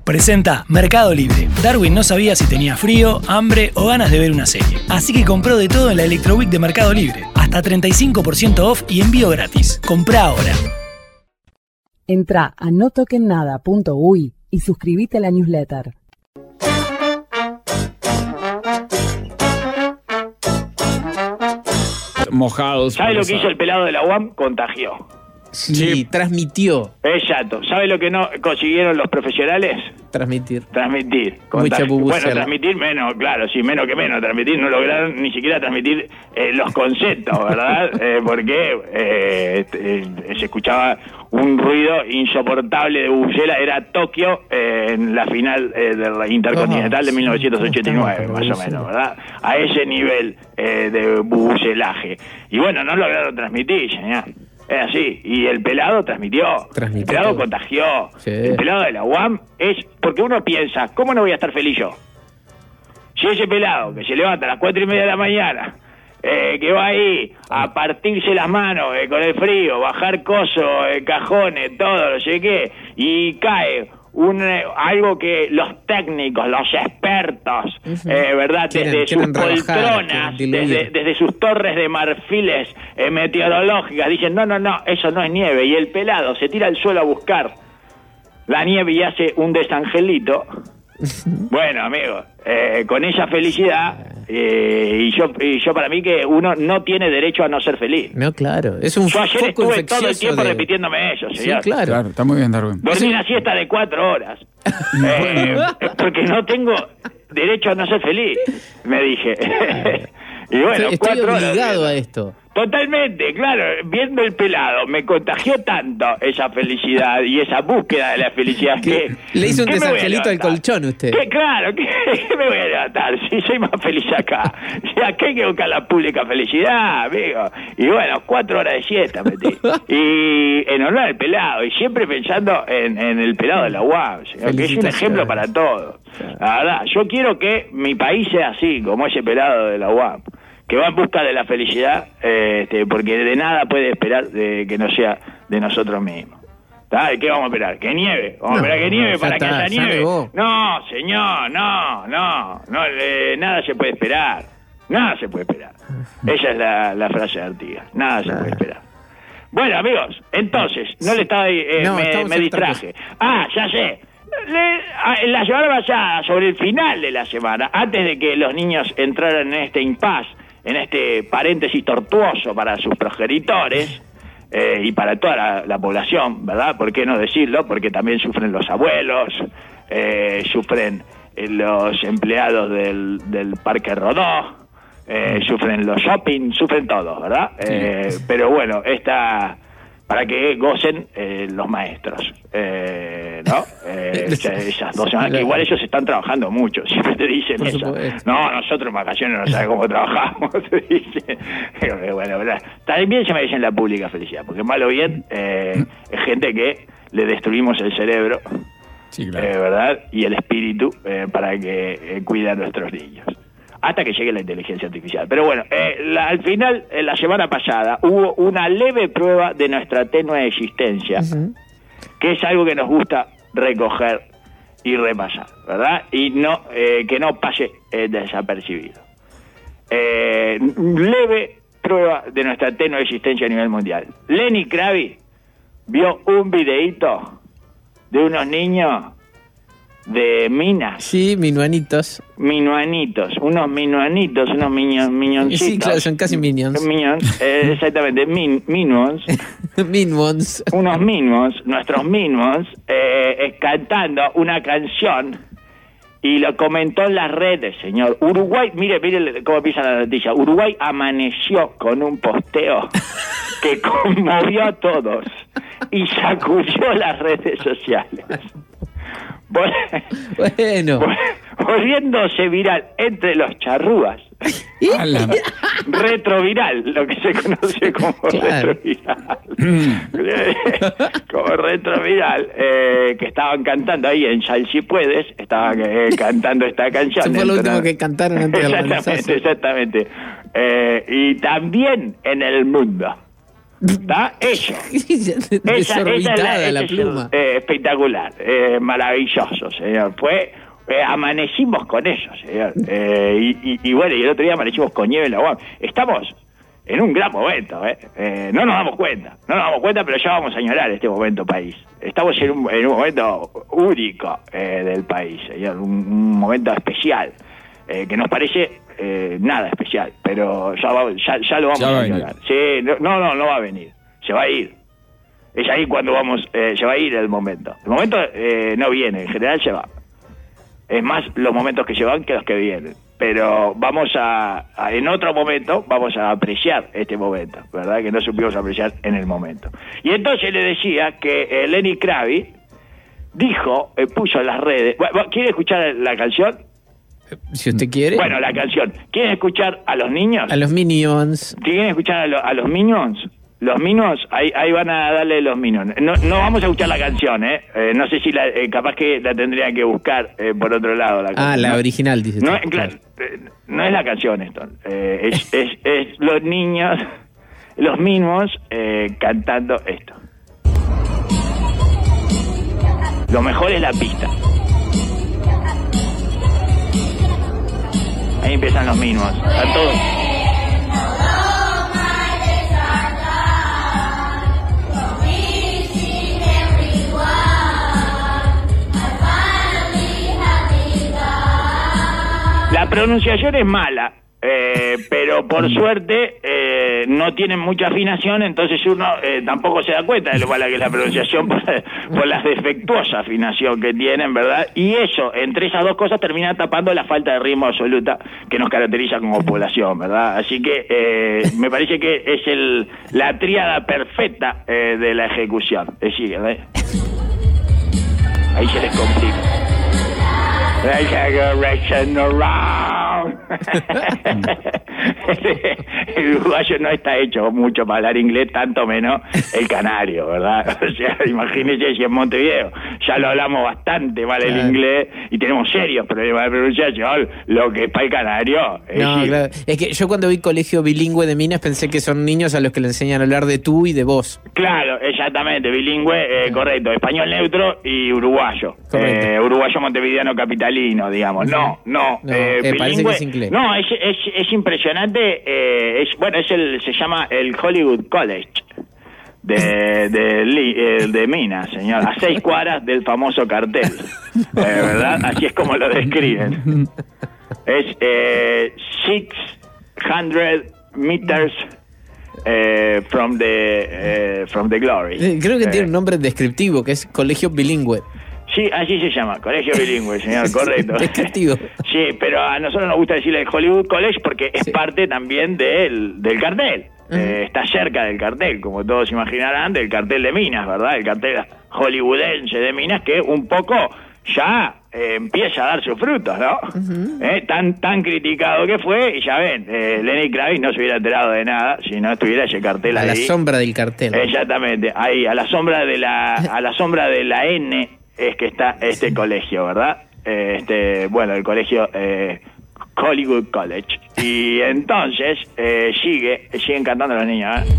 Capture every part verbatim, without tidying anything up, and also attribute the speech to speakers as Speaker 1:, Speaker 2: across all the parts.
Speaker 1: Presenta Mercado Libre. Darwin no sabía si tenía frío, hambre o ganas de ver una serie. Así que compró de todo en la Electro Week de Mercado Libre. Hasta treinta y cinco por ciento off y envío gratis. Comprá ahora.
Speaker 2: Entrá a no toquen nada punto uy y suscríbete a la newsletter.
Speaker 3: Mojados.
Speaker 4: ¿Sabe lo que hizo el pelado de la U A M? Contagió.
Speaker 5: Sí,
Speaker 3: Sí.
Speaker 5: transmitió.
Speaker 4: Exacto. ¿Sabe lo que no consiguieron los profesionales?
Speaker 5: Transmitir.
Speaker 4: Transmitir.
Speaker 5: Mucha
Speaker 4: Contagio.
Speaker 5: bubucela.
Speaker 4: Bueno, transmitir menos, claro, sí, menos que menos. Transmitir, no lograron ni siquiera transmitir eh, los conceptos, ¿verdad? eh, porque eh, eh, se escuchaba un ruido insoportable de bubucela. Era Tokio eh, en la final eh, de la Intercontinental de mil novecientos ochenta y nueve, más o menos, ¿verdad? A ese nivel eh, de bubucelaje. Y bueno, no lograron transmitir, señor. Es así, y el pelado transmitió,
Speaker 5: Transmitió
Speaker 4: el pelado
Speaker 5: todo.
Speaker 4: contagió,
Speaker 5: Sí.
Speaker 4: el pelado de la U A M es, porque uno piensa, ¿cómo no voy a estar feliz yo? Si ese pelado que se levanta a las cuatro y media de la mañana, eh, que va ahí a partirse las manos eh, con el frío, bajar cosos, eh, cajones, todo, no sé qué, y cae un eh, algo que los técnicos, los expertos,
Speaker 5: Ujú.
Speaker 4: eh, ¿verdad?
Speaker 5: Quieren-
Speaker 4: Desde sus
Speaker 5: quieren rebajar,
Speaker 4: poltronas,
Speaker 5: quieren diluir.
Speaker 4: desde, desde sus torres de marfiles eh, meteorológicas, dicen, no, no, no, eso no es nieve, y el pelado se tira al suelo a buscar la nieve y hace un desangelito. Bueno, amigo, eh, con esa felicidad, eh, y yo y yo para mí que uno no tiene derecho a no ser feliz.
Speaker 5: No, claro. Es un
Speaker 4: Yo ayer
Speaker 5: foco
Speaker 4: estuve todo el
Speaker 5: infeccioso
Speaker 4: tiempo
Speaker 5: de-
Speaker 4: repitiéndome eso,
Speaker 5: Sí,
Speaker 4: señor.
Speaker 5: claro.
Speaker 3: Claro, está muy bien, Darwin.
Speaker 4: Dormí una siesta de cuatro horas. Eh, porque no tengo derecho a no ser feliz, me dije. Y bueno,
Speaker 5: Estoy, estoy
Speaker 4: cuatro horas.
Speaker 5: obligado a esto.
Speaker 4: Totalmente, claro, viendo el pelado, me contagió tanto esa felicidad y esa búsqueda de la felicidad que...
Speaker 5: Le hizo un
Speaker 4: ¿qué me voy a
Speaker 5: desangelito al
Speaker 4: levantar?
Speaker 5: colchón usted.
Speaker 4: ¿Qué? Claro, ¿qué, qué me voy a levantar? Si soy más feliz acá. Si acá hay que buscar la pública felicidad, amigo. Y bueno, cuatro horas de siesta metí. Y en honor al pelado, y siempre pensando en, en el pelado de la U A M, señor, que es un
Speaker 5: Felicitaciones.
Speaker 4: ejemplo para todos. La verdad, yo quiero que mi país sea así, como ese pelado de la U A M, que va en busca de la felicidad, eh, este, porque de nada puede esperar de que no sea de nosotros mismos. ¿Tá? ¿Qué vamos a esperar? ¿Que nieve? ¿Vamos
Speaker 5: No,
Speaker 4: a esperar que nieve
Speaker 5: ya
Speaker 4: para
Speaker 5: está,
Speaker 4: que haya
Speaker 5: ya
Speaker 4: nieve?
Speaker 5: nevó.
Speaker 4: No, señor, no, no, no eh, nada se puede esperar. Nada se puede esperar. Esa es la, la frase de Artigas. Nada se
Speaker 5: Nada.
Speaker 4: puede esperar. Bueno, amigos, entonces, no le estaba... eh,
Speaker 5: No,
Speaker 4: me,
Speaker 5: estamos
Speaker 4: me
Speaker 5: en otra
Speaker 4: distraje. Ah, ya sé. Le- a- en la semana pasada, sobre el final de la semana, antes de que los niños entraran en este impasse, en este paréntesis tortuoso para sus progenitores eh, y para toda la, la población, ¿verdad? ¿Por qué no decirlo? Porque también sufren los abuelos, eh, sufren eh, los empleados del, del Parque Rodó, eh, sufren los shopping, sufren todos, ¿verdad? Eh, pero bueno, esta... para que gocen eh, los maestros, eh, ¿no? Eh, esa- esas dos semanas, que igual ellos están trabajando mucho, siempre te dicen
Speaker 5: Por
Speaker 4: eso.
Speaker 5: supuesto.
Speaker 4: No, nosotros en vacaciones no sabemos cómo trabajamos, te dicen. Pero bueno, ¿verdad? También se merecen la pública felicidad, porque mal o bien eh, es gente que le destruimos el cerebro,
Speaker 3: Sí, claro.
Speaker 4: eh, ¿verdad? Y el espíritu eh, para que eh, cuide a nuestros niños. Hasta que llegue la inteligencia artificial. Pero bueno, eh, la- al final, eh, la semana pasada, hubo una leve prueba de nuestra tenue existencia,
Speaker 5: Ujú.
Speaker 4: que es algo que nos gusta recoger y repasar, ¿verdad? Y no eh, que no pase eh, desapercibido. Eh, leve prueba de nuestra tenue existencia a nivel mundial. Lenny Kravitz vio un videíto de unos niños de Minas,
Speaker 5: Sí, minuanitos.
Speaker 4: minuanitos, unos minuanitos, unos miño, miñoncitos.
Speaker 5: Sí, claro, son casi minions.
Speaker 4: Minions, eh, exactamente, min, minions.
Speaker 5: Minmons.
Speaker 4: Unos minions, nuestros minions, eh, eh, cantando una canción y lo comentó en las redes, señor. Uruguay, mire, mire cómo empieza la noticia. Uruguay amaneció con un posteo que conmovió a todos y sacudió las redes sociales. Vol-
Speaker 5: Bueno.
Speaker 4: Volviéndose viral entre los charrúas.
Speaker 3: A la-
Speaker 4: Retroviral, lo que se conoce como
Speaker 5: Claro.
Speaker 4: retroviral. Como retroviral, eh, que estaban cantando ahí en Sal Si Puedes, estaban eh, cantando esta canción.
Speaker 5: Eso fue lo último
Speaker 4: Entonces-
Speaker 5: que cantaron antes del
Speaker 4: Exactamente,
Speaker 5: lanzazo.
Speaker 4: exactamente. Eh, y también en el mundo, ¿Está? Eso.
Speaker 5: Desorbitada
Speaker 4: es
Speaker 5: la,
Speaker 4: la,
Speaker 5: la pluma.
Speaker 4: Es, eh, espectacular, eh, maravilloso, señor. Fue, eh, amanecimos con eso, señor. Eh, y, y, y bueno, y el otro día amanecimos con nieve en la U A M. Estamos en un gran momento, ¿eh? ¿eh? No nos damos cuenta, no nos damos cuenta, pero ya vamos a añorar este momento país. Estamos en un, en un momento único eh, del país, señor. Un, un momento especial, eh, que nos parece eh, nada especial, pero ya, va, ya, ya lo vamos
Speaker 3: ya
Speaker 4: a
Speaker 3: va
Speaker 4: añorar. Sí, no, no, no va a venir, se va a ir. Es ahí cuando vamos, eh, se va a ir el momento. El momento eh, no viene, en general se va. Es más los momentos que se van que los que vienen. Pero vamos a, a, en otro momento, vamos a apreciar este momento, ¿verdad? Que no supimos apreciar en el momento. Y entonces le decía que eh, Lenny Kravitz dijo, eh, puso en las redes... ¿Quiere escuchar la canción?
Speaker 5: Si usted quiere.
Speaker 4: Bueno, la canción. ¿Quieren escuchar a los niños?
Speaker 5: A los Minions.
Speaker 4: ¿Quieren escuchar a, lo, a los Minions? Los Minions, ahí, ahí van a darle los Minions. No, no vamos a escuchar la canción, ¿eh? eh no sé si la, eh, capaz que la tendrían que buscar eh, por otro lado. La
Speaker 5: ah,
Speaker 4: canción,
Speaker 5: la
Speaker 4: ¿no?
Speaker 5: original, dice
Speaker 4: No,
Speaker 5: usted.
Speaker 4: claro, eh, no es la canción esto. Eh, es, es, es los niños, los Minions eh, cantando esto. Lo mejor es la pista. Ahí empiezan los Minions. A todos. La pronunciación es mala, eh, pero por suerte eh, no tienen mucha afinación, entonces uno eh, tampoco se da cuenta de lo mala que es la pronunciación por, por la defectuosa afinación que tienen, ¿verdad? Y eso, entre esas dos cosas, termina tapando la falta de ritmo absoluta que nos caracteriza como población, ¿verdad? Así que eh, me parece que es el la tríada perfecta eh, de la ejecución. Es decir, ¿verdad? Ahí se les complica. Around. El uruguayo no está hecho mucho para hablar inglés, tanto menos el canario, ¿verdad? O sea, imagínese si en Montevideo ya lo hablamos bastante mal el inglés y tenemos serios problemas de pronunciación, lo que es para el canario. Es
Speaker 5: no,
Speaker 4: decir,
Speaker 5: claro. Es que yo cuando vi colegio bilingüe de Minas pensé que son niños a los que le enseñan a hablar de tú y de vos.
Speaker 4: Claro, exactamente, bilingüe, eh, correcto, español neutro y uruguayo. Eh, uruguayo montevideano capitalino, digamos. No, no,
Speaker 5: no
Speaker 4: eh,
Speaker 5: eh, parece que es
Speaker 4: bilingüe.
Speaker 5: inglés.
Speaker 4: No, es, es, es impresionante. Eh, es, bueno, es el, se llama el Hollywood College de, de, de, de Minas, señor, a seis cuadras del famoso cartel, eh, ¿verdad? Así es como lo describen. Es eh, six hundred meters eh, from the eh, from the glory.
Speaker 5: Creo que
Speaker 4: eh,
Speaker 5: tiene un nombre descriptivo, que es colegio bilingüe.
Speaker 4: Sí, así se llama, colegio bilingüe, señor, correcto.
Speaker 5: Descriptivo.
Speaker 4: Sí, pero a nosotros nos gusta decirle el Hollywood College porque es
Speaker 5: Sí.
Speaker 4: parte también del, del cartel.
Speaker 5: Uh-huh.
Speaker 4: Eh, está cerca del cartel, como todos imaginarán, del cartel de Minas, ¿verdad? El cartel hollywoodense de Minas que un poco ya eh, empieza a dar sus frutos, ¿no?
Speaker 5: Uh-huh.
Speaker 4: Eh, tan tan criticado que fue, y ya ven, eh, Lenny Kravitz no se hubiera enterado de nada si no estuviera ese cartel
Speaker 5: A
Speaker 4: ahí.
Speaker 5: la sombra del cartel.
Speaker 4: Exactamente, ahí, a la sombra de la, a la sombra de la N es que está este sí. colegio, ¿verdad? Eh, este, bueno, el colegio eh, Hollywood College. Y entonces eh, sigue, siguen cantando los niños, ¿eh?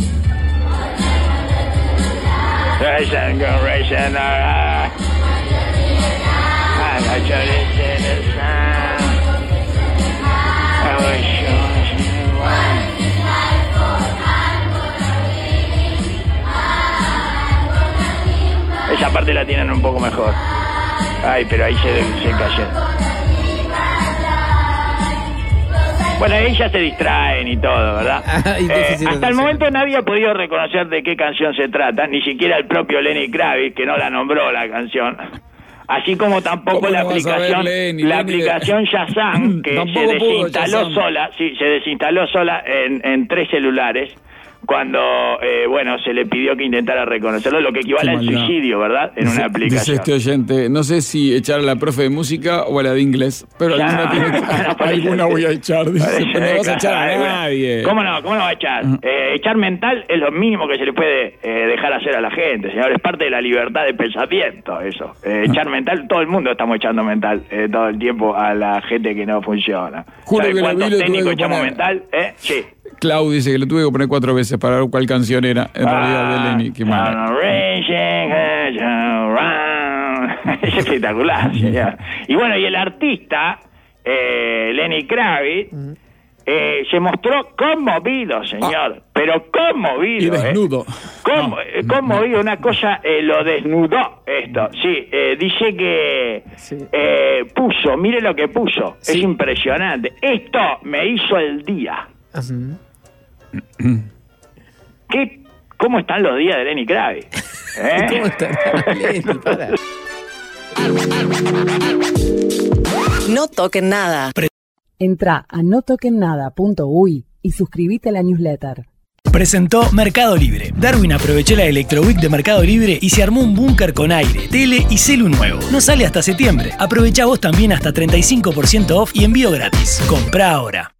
Speaker 4: Esa parte la tienen un poco mejor. Ay, pero ahí se, se cayeron. Bueno, ahí ya se distraen y todo, ¿verdad?
Speaker 5: Ay,
Speaker 4: eh, hasta el momento nadie ha podido reconocer de qué canción se trata, ni siquiera el propio Lenny Kravitz, que no la nombró la canción. Así como tampoco la aplicación ver, Lenny, la Lenny aplicación Shazam, que se desinstaló sola, sí, se desinstaló sola en, en tres celulares cuando, eh, bueno, se le pidió que intentara reconocerlo, lo que equivale al suicidio, ¿verdad? En
Speaker 3: dice,
Speaker 4: una aplicación.
Speaker 3: Dice este oyente, no sé si echar a la profe de música o a la de inglés, pero
Speaker 4: ya,
Speaker 3: alguna, tiene que, no, alguna voy a echar, dice,
Speaker 4: parece,
Speaker 3: pero no vas a echar a nadie.
Speaker 4: ¿Cómo no? ¿Cómo no va a echar? Uh-huh. Eh, echar mental es lo mínimo que se le puede eh, dejar hacer a la gente, señor, es parte de la libertad de pensamiento, eso. Eh, echar uh-huh. mental, todo el mundo estamos echando mental eh, todo el tiempo a la gente que no funciona.
Speaker 3: Juro
Speaker 4: ¿Sabe
Speaker 3: que
Speaker 4: cuántos
Speaker 3: la
Speaker 4: técnicos echamos
Speaker 3: poner...
Speaker 4: mental? ¿Eh? Sí.
Speaker 3: Clau dice que lo tuve que poner cuatro veces para ver cuál canción era. En realidad de Lenny, qué mal.
Speaker 4: Es espectacular, señor. Y bueno, y el artista, eh, Lenny Kravitz, eh, se mostró conmovido, señor. Ah. Pero conmovido.
Speaker 3: Y desnudo.
Speaker 4: Eh. Conmo, eh, conmovido, una cosa, eh, lo desnudó esto. Sí, eh, dice que sí. eh, puso, mire lo que puso. Sí. Es impresionante. Esto me hizo el día. Uh-huh. ¿Qué, ¿Cómo están los días de Lenny Kravitz? ¿Eh?
Speaker 5: ¿Cómo están? Lenny, para.
Speaker 6: No toquen nada.
Speaker 2: Entra a no toquen nada punto uy y suscríbete a la newsletter.
Speaker 1: Presentó Mercado Libre. Darwin aprovechó la Electro Week de Mercado Libre y se armó un búnker con aire, tele y celu nuevo. No sale hasta septiembre. Aprovecha vos también hasta treinta y cinco por ciento off y envío gratis. Comprá ahora.